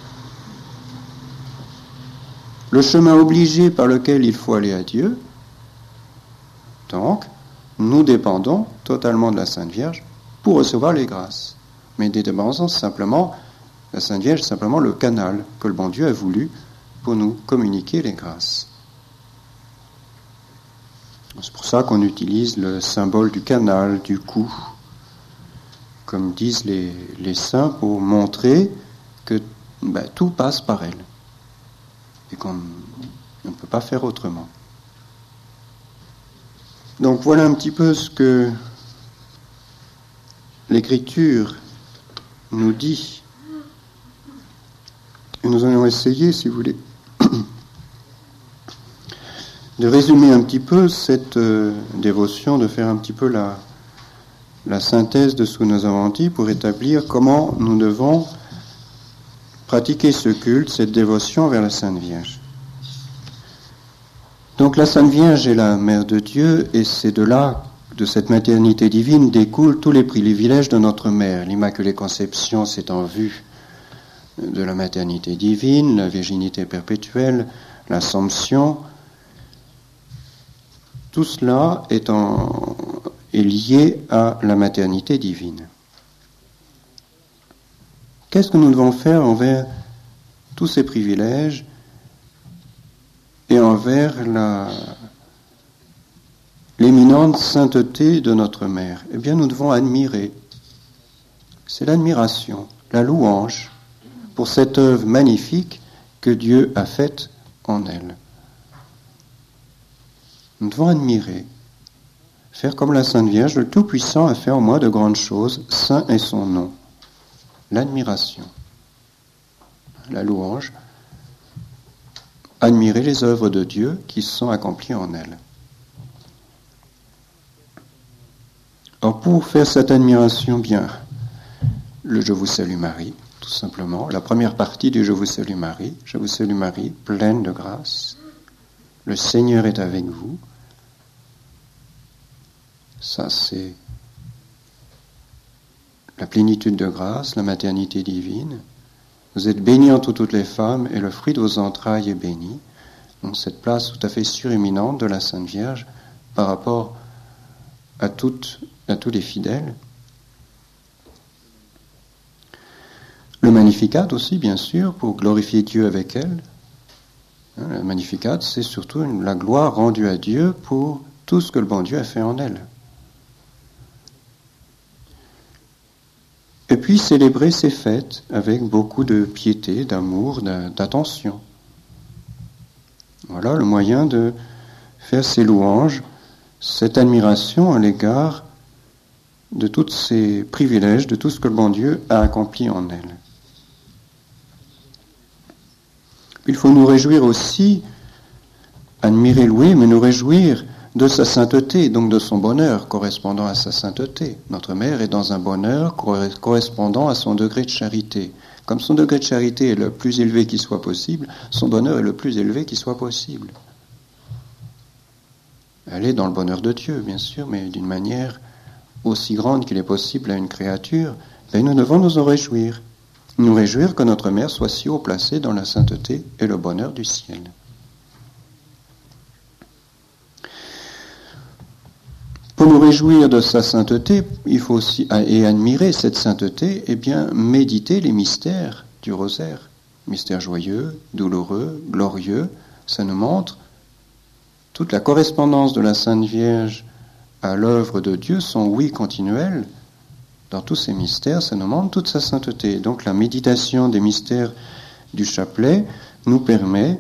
le chemin obligé par lequel il faut aller à Dieu. Donc, nous dépendons totalement de la Sainte Vierge pour recevoir les grâces. Mais des dépendances, simplement, la Sainte Vierge est simplement le canal que le bon Dieu a voulu pour nous communiquer les grâces. C'est pour ça qu'on utilise le symbole du canal, du cou, comme disent les saints, pour montrer que tout passe par elle et qu'on ne peut pas faire autrement. Donc voilà un petit peu ce que l'Écriture nous dit. Et nous allons essayer, si vous voulez, de résumer un petit peu cette dévotion, de faire un petit peu la synthèse de ce que nous avons dit pour établir comment nous devons pratiquer ce culte, cette dévotion vers la Sainte Vierge. Donc la Sainte Vierge est la Mère de Dieu, et c'est de là, de cette maternité divine, découlent tous les privilèges de notre Mère. L'Immaculée Conception, c'est en vue de la maternité divine, la virginité perpétuelle, l'Assomption. Tout cela est lié à la maternité divine. Qu'est-ce que nous devons faire envers tous ces privilèges et envers l'éminente sainteté de notre Mère? Eh bien, nous devons admirer. C'est l'admiration, la louange pour cette œuvre magnifique que Dieu a faite en elle. Nous devons admirer, faire comme la Sainte Vierge, le Tout-Puissant a fait en moi de grandes choses, saint est son nom. L'admiration, la louange, admirer les œuvres de Dieu qui sont accomplies en elle. Alors pour faire cette admiration bien, le Je vous salue Marie, tout simplement, la première partie du Je vous salue Marie, pleine de grâce, le Seigneur est avec vous. Ça c'est la plénitude de grâce, la maternité divine. Vous êtes bénie entre toutes les femmes et le fruit de vos entrailles est béni. Donc cette place tout à fait suréminente de la Sainte Vierge par rapport à tous les fidèles. Le Magnificat aussi, bien sûr, pour glorifier Dieu avec elle. Le Magnificat, c'est surtout la gloire rendue à Dieu pour tout ce que le bon Dieu a fait en elle. Et puis célébrer ces fêtes avec beaucoup de piété, d'amour, d'attention. Voilà le moyen de faire ces louanges, cette admiration à l'égard de tous ces privilèges, de tout ce que le bon Dieu a accompli en elle. Il faut nous réjouir aussi, admirer, louer, mais nous réjouir de sa sainteté, donc de son bonheur correspondant à sa sainteté. Notre Mère est dans un bonheur correspondant à son degré de charité. Comme son degré de charité est le plus élevé qui soit possible, son bonheur est le plus élevé qui soit possible. Elle est dans le bonheur de Dieu, bien sûr, mais d'une manière aussi grande qu'il est possible à une créature, et nous devons nous en réjouir. Nous réjouir que notre Mère soit si haut placée dans la sainteté et le bonheur du ciel. Pour nous réjouir de sa sainteté, il faut aussi, et admirer cette sainteté, eh bien, méditer les mystères du rosaire. Mystères joyeux, douloureux, glorieux, ça nous montre toute la correspondance de la Sainte Vierge à l'œuvre de Dieu, son oui continuel. Dans tous ces mystères, ça nous montre toute sa sainteté. Donc la méditation des mystères du chapelet nous permet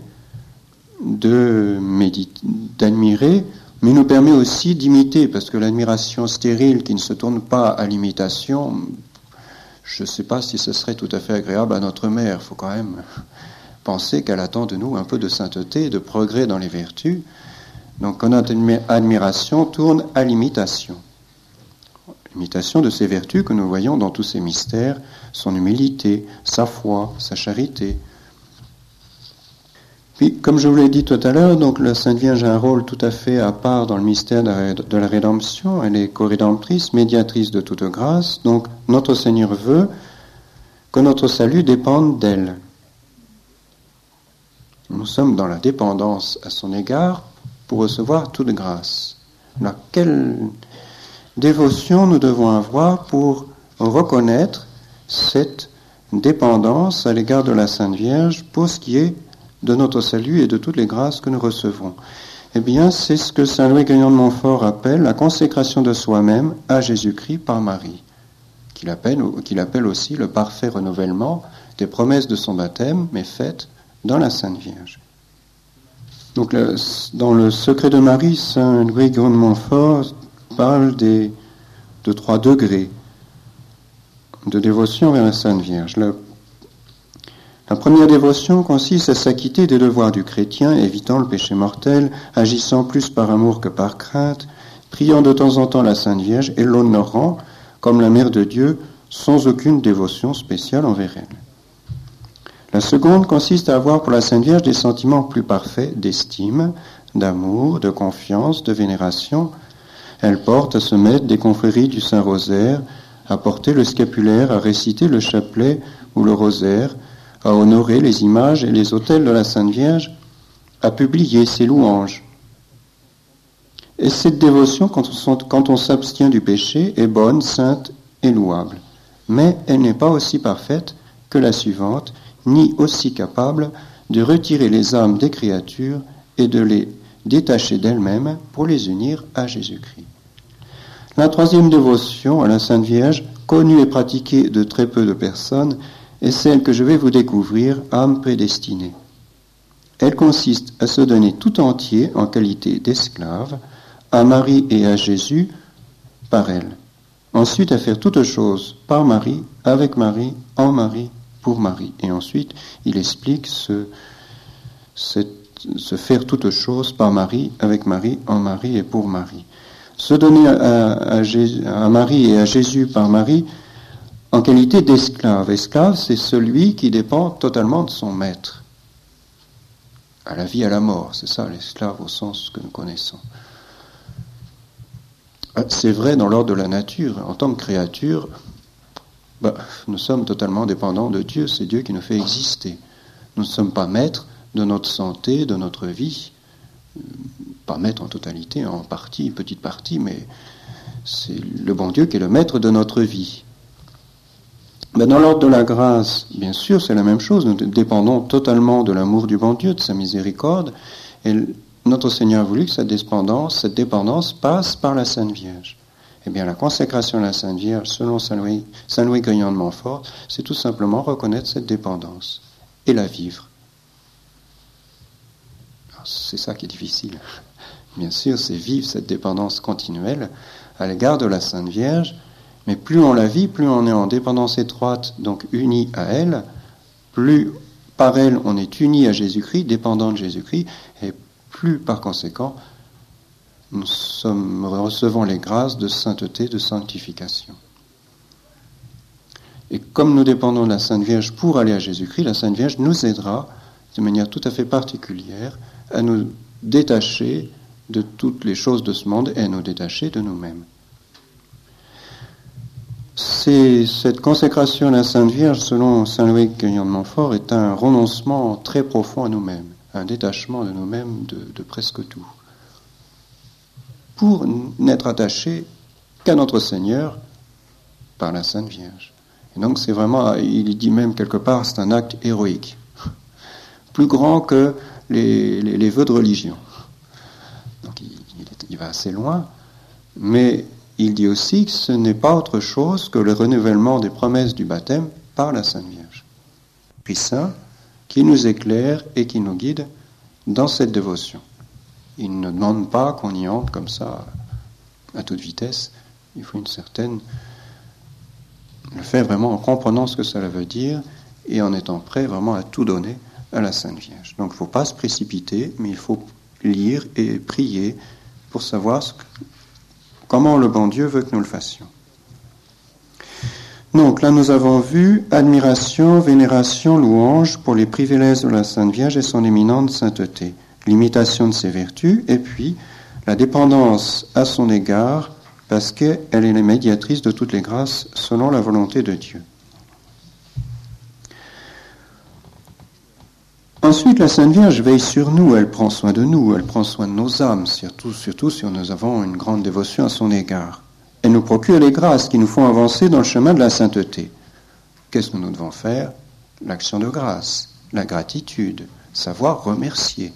d'admirer, mais nous permet aussi d'imiter, parce que l'admiration stérile qui ne se tourne pas à l'imitation, je ne sais pas si ce serait tout à fait agréable à notre Mère. Il faut quand même penser qu'elle attend de nous un peu de sainteté, de progrès dans les vertus. Donc notre admiration tourne à l'imitation. L'imitation de ces vertus que nous voyons dans tous ces mystères, son humilité, sa foi, sa charité. Puis, comme je vous l'ai dit tout à l'heure, donc la Sainte Vierge a un rôle tout à fait à part dans le mystère de la rédemption. Elle est co-rédemptrice, médiatrice de toute grâce. Donc, notre Seigneur veut que notre salut dépende d'elle. Nous sommes dans la dépendance à son égard pour recevoir toute grâce. Alors, quelle dévotion nous devons avoir pour reconnaître cette dépendance à l'égard de la Sainte Vierge pour ce qui est de notre salut et de toutes les grâces que nous recevons? Eh bien, c'est ce que saint Louis Grignon de Montfort appelle la consécration de soi-même à Jésus-Christ par Marie, qu'il appelle aussi le parfait renouvellement des promesses de son baptême, mais faites dans la Sainte Vierge. Donc, dans le secret de Marie, saint Louis Grignon de Montfort parle de 3 degrés de dévotion vers la Sainte Vierge. La première dévotion consiste à s'acquitter des devoirs du chrétien, évitant le péché mortel, agissant plus par amour que par crainte, priant de temps en temps la Sainte Vierge et l'honorant comme la Mère de Dieu, sans aucune dévotion spéciale envers elle. La seconde consiste à avoir pour la Sainte Vierge des sentiments plus parfaits d'estime, d'amour, de confiance, de vénération. Elle porte à se mettre des confréries du Saint-Rosaire, à porter le scapulaire, à réciter le chapelet ou le rosaire, à honorer les images et les autels de la Sainte Vierge, à publier ses louanges. Et cette dévotion, quand on s'abstient du péché, est bonne, sainte et louable. Mais elle n'est pas aussi parfaite que la suivante, ni aussi capable de retirer les âmes des créatures et de les détacher d'elles-mêmes pour les unir à Jésus-Christ. La troisième dévotion à la Sainte Vierge, connue et pratiquée de très peu de personnes, est celle que je vais vous découvrir, âme prédestinée. Elle consiste à se donner tout entier en qualité d'esclave à Marie et à Jésus par elle. Ensuite, à faire toutes choses par Marie, avec Marie, en Marie, pour Marie. Et ensuite, il explique se faire toutes choses par Marie, avec Marie, en Marie et pour Marie. Se donner à Marie et à Jésus par Marie en qualité d'esclave. Esclave, c'est celui qui dépend totalement de son maître. À la vie, à la mort, c'est ça l'esclave au sens que nous connaissons. C'est vrai dans l'ordre de la nature. En tant que créature, nous sommes totalement dépendants de Dieu. C'est Dieu qui nous fait exister. Nous ne sommes pas maîtres de notre santé, de notre vie. Pas maître en totalité, en partie, petite partie, mais c'est le bon Dieu qui est le maître de notre vie. Mais dans l'ordre de la grâce, bien sûr, c'est la même chose. Nous dépendons totalement de l'amour du bon Dieu, de sa miséricorde. Et notre Seigneur a voulu que cette dépendance passe par la Sainte Vierge. Eh bien, la consécration de la Sainte Vierge, selon Saint Louis Grignon de Montfort, c'est tout simplement reconnaître cette dépendance et la vivre. Alors, c'est ça qui est difficile. Bien sûr, c'est vivre cette dépendance continuelle à l'égard de la Sainte Vierge, mais plus on la vit, plus on est en dépendance étroite, donc uni à elle, plus par elle on est uni à Jésus-Christ, dépendant de Jésus-Christ, et plus par conséquent nous recevons les grâces de sainteté, de sanctification. Et comme nous dépendons de la Sainte Vierge pour aller à Jésus-Christ, la Sainte Vierge nous aidera de manière tout à fait particulière à nous détacher de toutes les choses de ce monde et à nous détacher de nous-mêmes. Cette consécration à la Sainte Vierge, selon Saint Louis Grignon de Montfort, est un renoncement très profond à nous-mêmes, un détachement de nous-mêmes de presque tout, pour n'être attaché qu'à notre Seigneur par la Sainte Vierge. Et donc c'est vraiment, il dit même quelque part, c'est un acte héroïque, plus grand que les vœux de religion. Donc il va assez loin, mais il dit aussi que ce n'est pas autre chose que le renouvellement des promesses du baptême par la Sainte Vierge. Puis Saint, qui nous éclaire et qui nous guide dans cette dévotion. Il ne demande pas qu'on y entre comme ça à toute vitesse. Il faut le faire vraiment en comprenant ce que cela veut dire et en étant prêt vraiment à tout donner à la Sainte Vierge. Donc il ne faut pas se précipiter, mais il faut lire et prier pour savoir comment le bon Dieu veut que nous le fassions. Donc là nous avons vu admiration, vénération, louange pour les privilèges de la Sainte Vierge et son éminente sainteté, l'imitation de ses vertus, et puis la dépendance à son égard, parce qu'elle est la médiatrice de toutes les grâces selon la volonté de Dieu. Ensuite, la Sainte Vierge veille sur nous, elle prend soin de nous, elle prend soin de nos âmes, surtout si nous avons une grande dévotion à son égard. Elle nous procure les grâces qui nous font avancer dans le chemin de la sainteté. Qu'est-ce que nous devons faire? L'action de grâce, la gratitude, savoir remercier.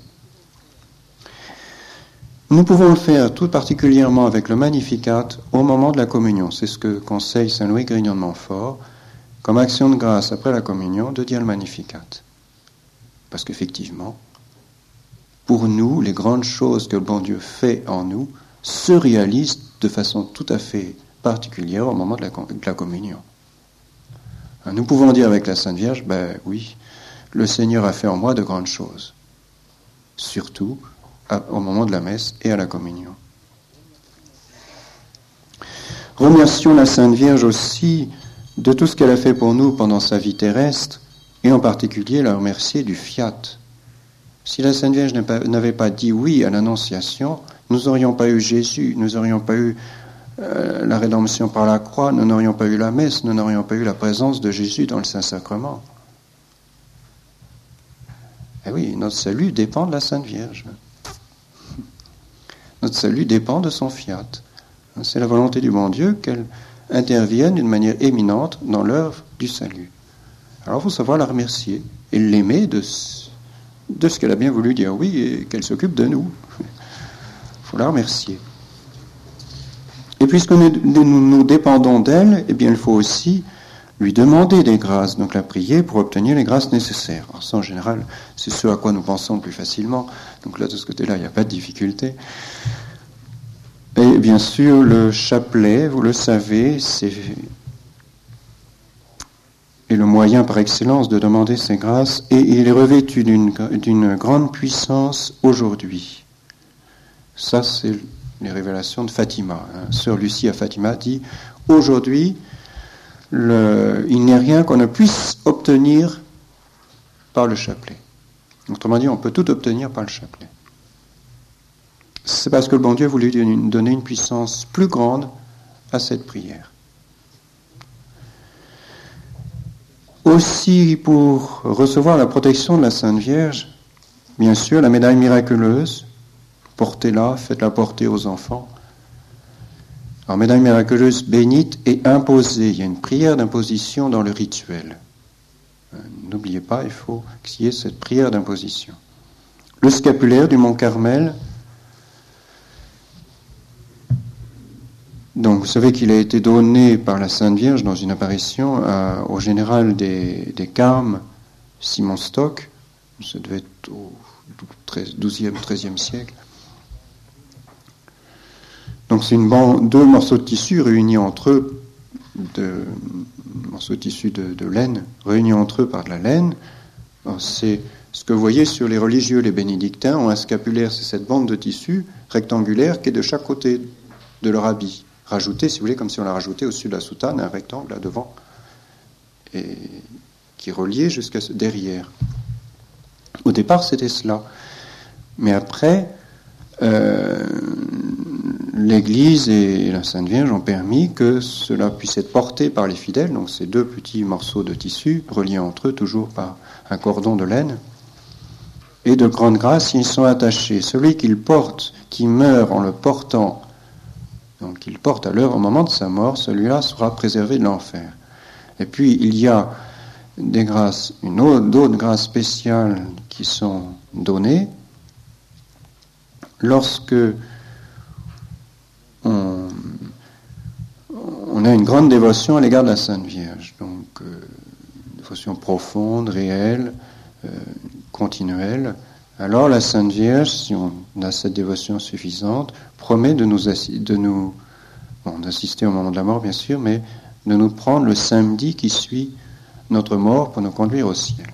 Nous pouvons le faire tout particulièrement avec le Magnificat au moment de la communion. C'est ce que conseille Saint Louis Grignon de Montfort, comme action de grâce après la communion, de dire le Magnificat. Parce qu'effectivement, pour nous, les grandes choses que le bon Dieu fait en nous se réalisent de façon tout à fait particulière au moment de la communion. Nous pouvons dire avec la Sainte Vierge, oui, le Seigneur a fait en moi de grandes choses. Surtout au moment de la messe et à la communion. Remercions la Sainte Vierge aussi de tout ce qu'elle a fait pour nous pendant sa vie terrestre, et en particulier la remercier du fiat. Si la Sainte Vierge n'avait pas dit oui à l'Annonciation, nous n'aurions pas eu Jésus, nous n'aurions pas eu la rédemption par la croix, nous n'aurions pas eu la messe, nous n'aurions pas eu la présence de Jésus dans le Saint-Sacrement. Eh oui, notre salut dépend de la Sainte Vierge. Notre salut dépend de son fiat. C'est la volonté du bon Dieu qu'elle intervienne d'une manière éminente dans l'œuvre du salut. Alors il faut savoir la remercier et l'aimer de ce qu'elle a bien voulu dire oui et qu'elle s'occupe de nous. Il faut la remercier. Et puisque nous dépendons d'elle, eh bien il faut aussi lui demander des grâces, donc la prier pour obtenir les grâces nécessaires. Alors ça, en général, c'est ce à quoi nous pensons le plus facilement. Donc là, de ce côté-là, il n'y a pas de difficulté. Et bien sûr, le chapelet, vous le savez, est le moyen par excellence de demander ces grâces, et il est revêtu d'une grande puissance aujourd'hui. Ça, c'est les révélations de Fatima. Sœur Lucie à Fatima dit « Aujourd'hui, il n'y a rien qu'on ne puisse obtenir par le chapelet. » Autrement dit, on peut tout obtenir par le chapelet. C'est parce que le bon Dieu voulait donner une puissance plus grande à cette prière. Aussi, pour recevoir la protection de la Sainte Vierge, bien sûr, la médaille miraculeuse, portez-la, faites-la porter aux enfants. Alors, médaille miraculeuse bénite et imposée. Il y a une prière d'imposition dans le rituel. N'oubliez pas, il faut qu'il y ait cette prière d'imposition. Le scapulaire du Mont Carmel. Donc, vous savez qu'il a été donné par la Sainte Vierge dans une apparition au général des Carmes, Simon Stock. Ça devait être au XIIe, XIIIe siècle. Donc c'est deux morceaux de tissu réunis entre eux, morceaux de tissu de laine, réunis entre eux par de la laine. Alors, c'est ce que vous voyez sur les religieux, les bénédictins ont un scapulaire, c'est cette bande de tissu rectangulaire qui est de chaque côté de leur habit, rajouté, si vous voulez, comme si on l'a rajouté au-dessus de la soutane, un rectangle là devant, et qui est relié jusqu'à derrière. Au départ, c'était cela. Mais après, l'Église et la Sainte Vierge ont permis que cela puisse être porté par les fidèles, donc ces deux petits morceaux de tissu reliés entre eux toujours par un cordon de laine, et de grande grâce ils sont attachés. Celui qu'il porte, qui meurt en le portant, donc qu'il porte au moment de sa mort, celui-là sera préservé de l'enfer. Et puis il y a des grâces, d'autres grâces spéciales qui sont données lorsque on a une grande dévotion à l'égard de la Sainte Vierge, donc dévotion profonde, réelle, continuelle. Alors la Sainte Vierge, si on a cette dévotion suffisante, promet d'assister au moment de la mort bien sûr, mais de nous prendre le samedi qui suit notre mort pour nous conduire au ciel.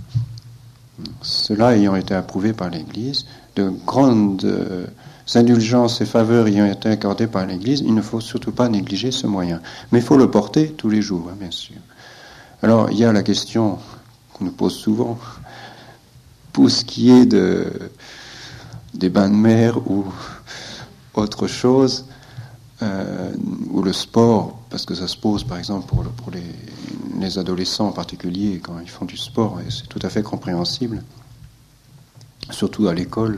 Cela ayant été approuvé par l'Église, de grandes indulgences et faveurs ayant été accordées par l'Église, il ne faut surtout pas négliger ce moyen. Mais il faut le porter tous les jours, bien sûr. Alors, il y a la question qu'on nous pose souvent, pour ce qui est des bains de mer ou autre chose, ou le sport, parce que ça se pose par exemple pour les adolescents en particulier quand ils font du sport, et c'est tout à fait compréhensible, surtout à l'école.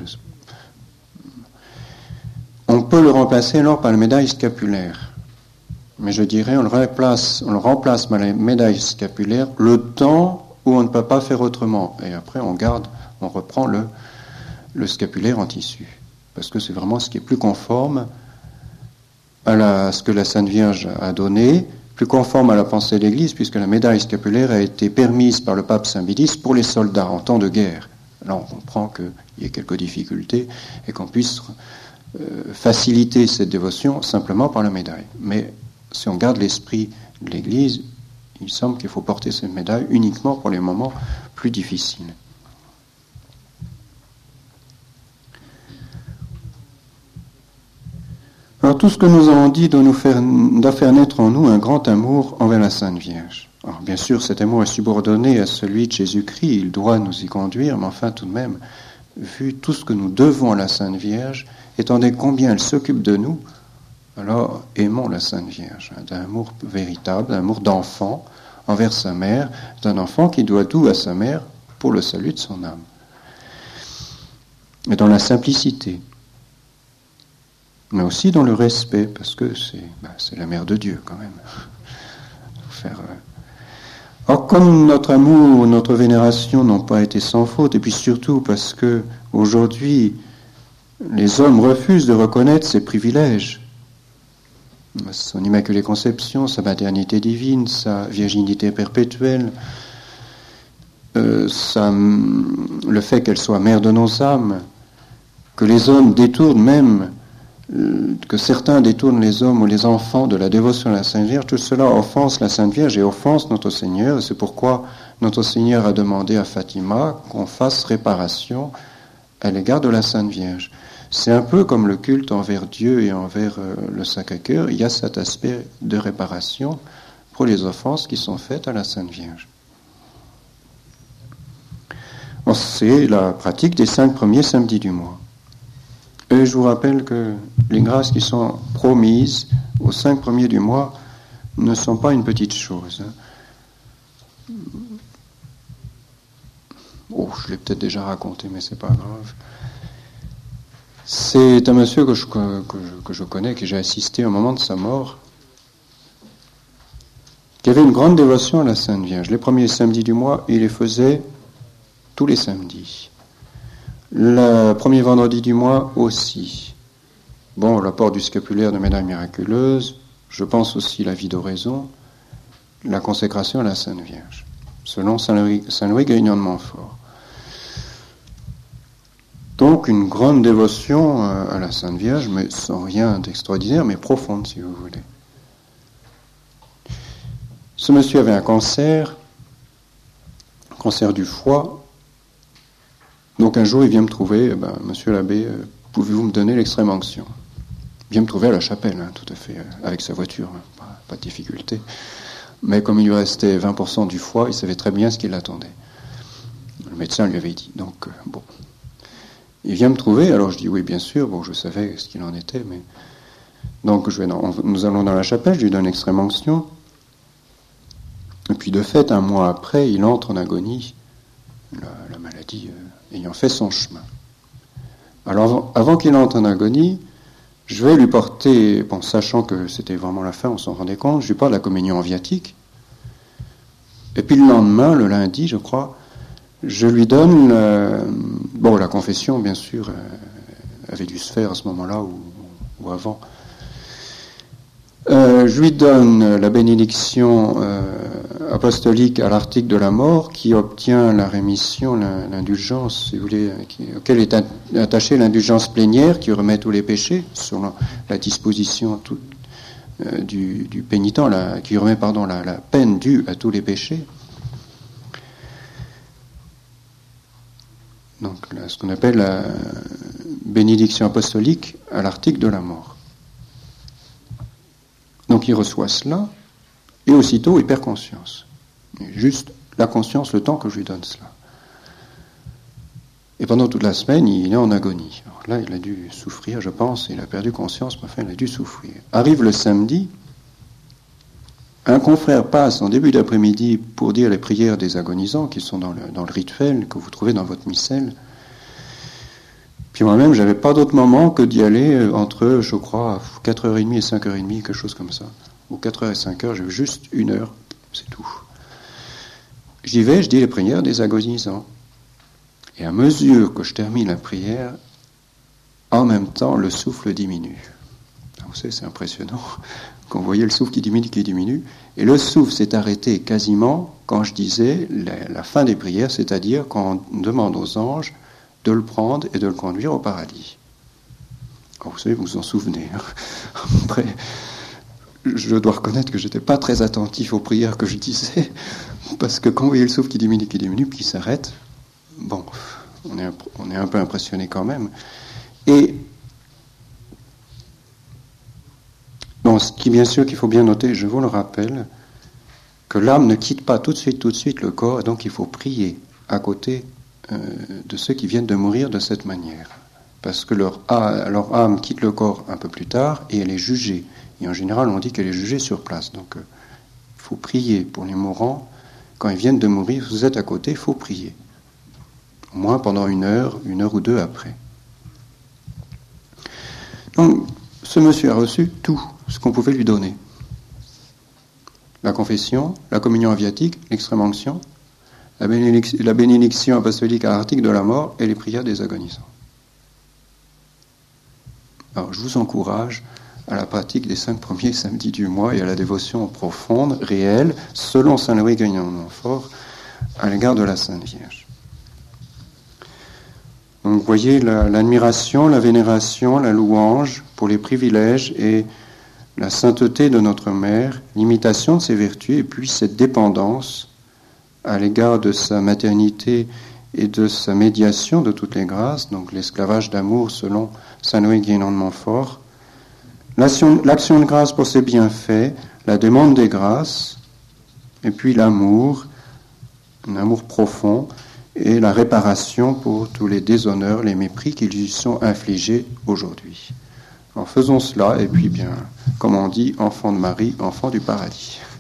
On peut le remplacer alors par la médaille scapulaire, mais je dirais on le remplace par la médaille scapulaire le temps où on ne peut pas faire autrement, et après on reprend le scapulaire en tissu, parce que c'est vraiment ce qui est plus conforme à ce que la Sainte Vierge a donné, plus conforme à la pensée de l'Église, puisque la médaille scapulaire a été permise par le pape Saint Bédis pour les soldats en temps de guerre. Là, on comprend qu'il y ait quelques difficultés et qu'on puisse faciliter cette dévotion simplement par la médaille. Mais si on garde l'esprit de l'Église, il semble qu'il faut porter cette médaille uniquement pour les moments plus difficiles. Alors tout ce que nous avons dit doit faire naître en nous un grand amour envers la Sainte Vierge. Alors, bien sûr, cet amour est subordonné à celui de Jésus-Christ, il doit nous y conduire, mais enfin, tout de même, vu tout ce que nous devons à la Sainte Vierge, étant donné combien elle s'occupe de nous, alors aimons la Sainte Vierge, d'un amour véritable, d'un amour d'enfant envers sa mère, d'un enfant qui doit tout à sa mère pour le salut de son âme. Mais dans la simplicité, mais aussi dans le respect, parce que c'est la mère de Dieu quand même. Or, comme notre amour, notre vénération n'ont pas été sans faute, et puis surtout parce que aujourd'hui, les hommes refusent de reconnaître ses privilèges, son Immaculée Conception, sa maternité divine, sa virginité perpétuelle, le fait qu'elle soit mère de nos âmes, que les hommes détournent même, que certains détournent les hommes ou les enfants de la dévotion à la Sainte Vierge, tout cela offense la Sainte Vierge et offense notre Seigneur. Et c'est pourquoi notre Seigneur a demandé à Fatima qu'on fasse réparation à l'égard de la Sainte Vierge. C'est un peu comme le culte envers Dieu et envers le Sacré-Cœur. Il y a cet aspect de réparation pour les offenses qui sont faites à la Sainte Vierge. Bon, c'est la pratique des 5 premiers samedis du mois. Et je vous rappelle que les grâces qui sont promises aux 5 premiers du mois ne sont pas une petite chose. Oh, je l'ai peut-être déjà raconté, mais c'est pas grave. C'est un monsieur que je connais, que j'ai assisté au moment de sa mort, qui avait une grande dévotion à la Sainte Vierge. Les premiers samedis du mois, il les faisait tous les samedis. Le premier vendredi du mois aussi. Bon, l'apport du scapulaire de Médaille miraculeuse, je pense aussi la vie d'oraison, la consécration à la Sainte Vierge, selon Saint-Louis Grignon de Montfort. Donc une grande dévotion à la Sainte Vierge, mais sans rien d'extraordinaire, mais profonde si vous voulez. Ce monsieur avait un cancer du foie. Donc un jour, il vient me trouver, monsieur l'abbé, pouvez-vous me donner l'extrême onction ? Il vient me trouver à la chapelle, tout à fait, avec sa voiture, pas de difficulté. Mais comme il lui restait 20% du foie, il savait très bien ce qui l'attendait. Le médecin lui avait dit. Donc, bon. Il vient me trouver, alors je dis oui, bien sûr, bon, je savais ce qu'il en était, mais... Donc, nous allons dans la chapelle, je lui donne l'extrême onction. Et puis, de fait, un mois après, il entre en agonie, la maladie ayant fait son chemin. Alors, avant qu'il entre en agonie, je vais lui porter, bon, sachant que c'était vraiment la fin, on s'en rendait compte, je lui porte la communion en viatique. Et puis le lendemain, le lundi, je crois, je lui donne, la confession, bien sûr, avait dû se faire à ce moment-là ou avant. Je lui donne la bénédiction apostolique à l'article de la mort qui obtient la rémission, l'indulgence, si vous voulez, auquel est attachée l'indulgence plénière qui remet tous les péchés, selon la disposition du pénitent, qui remet la peine due à tous les péchés. Donc ce qu'on appelle la bénédiction apostolique à l'article de la mort. Donc il reçoit cela, et aussitôt il perd conscience. Juste la conscience, le temps que je lui donne cela. Et pendant toute la semaine, il est en agonie. Alors là, il a dû souffrir, je pense, il a perdu conscience, mais enfin, il a dû souffrir. Arrive le samedi, un confrère passe en début d'après-midi pour dire les prières des agonisants, qui sont dans le rituel que vous trouvez dans votre missel. Puis moi-même, j'avais pas d'autre moment que d'y aller entre, je crois, 4h30 et 5h30, quelque chose comme ça. Ou 4h et 5h, j'ai juste 1 heure, c'est tout. J'y vais, je dis les prières des agonisants. Et à mesure que je termine la prière, en même temps, le souffle diminue. Vous savez, c'est impressionnant. Quand vous voyez le souffle qui diminue, et le souffle s'est arrêté quasiment quand je disais la fin des prières, c'est-à-dire quand on demande aux anges de le prendre et de le conduire au paradis. Alors, vous savez, vous vous en souvenez. Après, je dois reconnaître que je n'étais pas très attentif aux prières que je disais, parce que quand vous voyez le souffle qui diminue, puis qui s'arrête, bon, on est un peu impressionné quand même. Et Bon, ce qui bien sûr qu'il faut bien noter, je vous le rappelle, que l'âme ne quitte pas tout de suite le corps, et donc il faut prier à côté de ceux qui viennent de mourir de cette manière. Parce que leur âme quitte le corps un peu plus tard et elle est jugée. Et en général, on dit qu'elle est jugée sur place. Donc, il faut prier pour les mourants. Quand ils viennent de mourir, vous êtes à côté, il faut prier. Au moins pendant une heure ou deux après. Donc, ce monsieur a reçu tout ce qu'on pouvait lui donner. La confession, la communion aviatique, l'extrême-onction, la bénédiction apostolique arctique de la mort et les prières des agonisants. Alors, je vous encourage à la pratique des 5 premiers samedis du mois et à la dévotion profonde, réelle, selon saint Louis Guénon de Montfort, à l'égard de la Sainte Vierge. Donc, vous voyez l'admiration, la vénération, la louange pour les privilèges et la sainteté de notre Mère, l'imitation de ses vertus, et puis cette dépendance à l'égard de sa maternité et de sa médiation de toutes les grâces, donc l'esclavage d'amour selon saint Louis Guénon de Montfort, l'action de grâce pour ses bienfaits, la demande des grâces, et puis l'amour, un amour profond, et la réparation pour tous les déshonneurs, les mépris qui lui sont infligés aujourd'hui. Alors faisons cela, et puis bien, comme on dit, enfant de Marie, enfant du paradis.